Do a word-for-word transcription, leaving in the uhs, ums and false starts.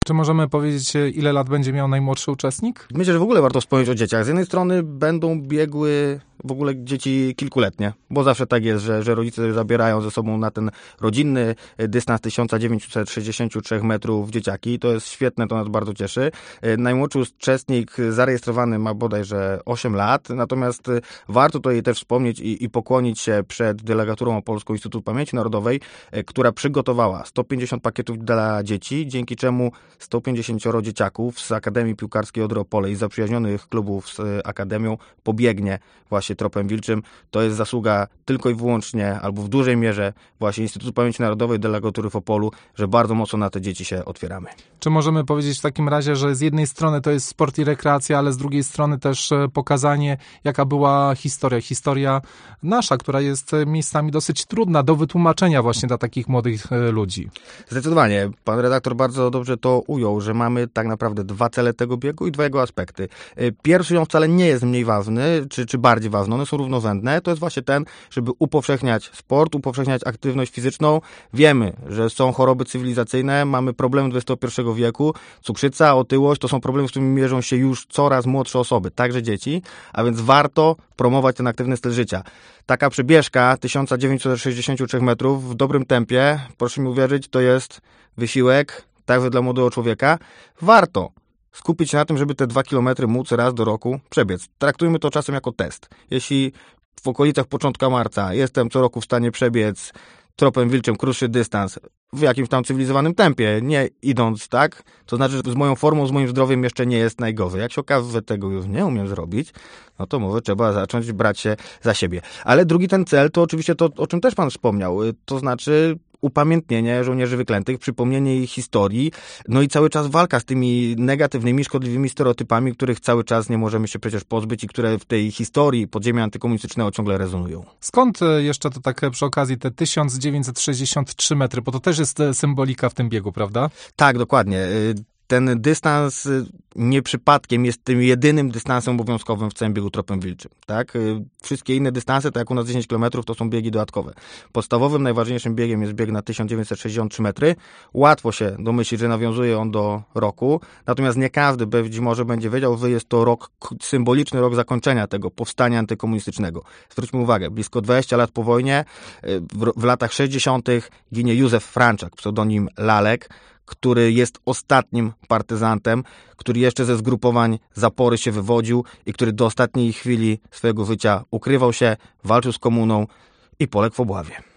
Czy możemy powiedzieć, ile lat będzie miał najmłodszy uczestnik? Myślę, że w ogóle warto wspomnieć o dzieciach. Z jednej strony będą biegły w ogóle dzieci kilkuletnie, bo zawsze tak jest, że, że rodzice zabierają ze sobą na ten rodzinny dystans tysiąc dziewięćset sześćdziesiąt trzy metrów dzieciaki. To jest świetne, to nas bardzo cieszy. Najmłodszy uczestnik zarejestrowany ma bodajże osiem lat, natomiast warto tutaj też wspomnieć i, i pokłonić się przed delegaturą opolską Instytutu Pamięci Narodowej, która przygotowała sto pięćdziesiąt pakietów dla dzieci, dzięki czemu sto pięćdziesiąt dzieciaków z Akademii Piłkarskiej Odry Opole i zaprzyjaźnionych klubów z Akademią pobiegnie właśnie tropem wilczym. To jest zasługa tylko i wyłącznie, albo w dużej mierze właśnie Instytutu Pamięci Narodowej, delegatury w Opolu, że bardzo mocno na te dzieci się otwieramy. Czy możemy powiedzieć w takim razie, że z jednej strony to jest sport i rekreacja, ale z drugiej strony też pokazanie, jaka była historia. Historia nasza, która jest miejscami dosyć trudna do wytłumaczenia właśnie dla takich młodych ludzi. Zdecydowanie. Pan redaktor bardzo dobrze to ujął, że mamy tak naprawdę dwa cele tego biegu i dwa jego aspekty. Pierwszy on wcale nie jest mniej ważny, czy, czy bardziej ważny, one są równorzędne. To jest właśnie ten, żeby upowszechniać sport, upowszechniać aktywność fizyczną. Wiemy, że są choroby cywilizacyjne, mamy problemy dwudziestego pierwszego wieku, cukrzyca, otyłość, to są problemy, z którymi mierzą się już coraz młodsze osoby, także dzieci, a więc warto promować ten aktywny styl życia. Taka przebieżka tysiąc dziewięćset sześćdziesiąt trzy metrów w dobrym tempie, proszę mi uwierzyć, to jest wysiłek, także dla młodego człowieka. Warto skupić się na tym, żeby te dwa kilometry móc raz do roku przebiec. Traktujmy to czasem jako test. Jeśli w okolicach początka marca jestem co roku w stanie przebiec tropem wilczym krótszy dystans w jakimś tam cywilizowanym tempie, nie idąc tak, to znaczy, że z moją formą, z moim zdrowiem jeszcze nie jest najgorzej. Jak się okaże, że tego już nie umiem zrobić, no to może trzeba zacząć brać się za siebie. Ale drugi ten cel to oczywiście to, o czym też pan wspomniał, to znaczy upamiętnienie żołnierzy wyklętych, przypomnienie ich historii, no i cały czas walka z tymi negatywnymi, szkodliwymi stereotypami, których cały czas nie możemy się przecież pozbyć i które w tej historii podziemia antykomunistycznego ciągle rezonują. Skąd jeszcze to tak przy okazji te tysiąc dziewięćset sześćdziesiąt trzy metry, bo to też jest symbolika w tym biegu, prawda? Tak, dokładnie. Ten dystans nie przypadkiem jest tym jedynym dystansem obowiązkowym w całym biegu tropem wilczym. Tak? Wszystkie inne dystanse, tak jak u nas dziesięć kilometrów, to są biegi dodatkowe. Podstawowym, najważniejszym biegiem jest bieg na tysiąc dziewięćset sześćdziesiąt trzy metry. Łatwo się domyślić, że nawiązuje on do roku, natomiast nie każdy być może będzie wiedział, że jest to rok, symboliczny rok zakończenia tego powstania antykomunistycznego. Zwróćmy uwagę, blisko dwadzieścia lat po wojnie, w, w latach sześćdziesiątych ginie Józef Franczak, pseudonim Lalek, który jest ostatnim partyzantem, który jeszcze ze zgrupowań zapory się wywodził i który do ostatniej chwili swojego życia ukrywał się, walczył z komuną i poległ w Obławie.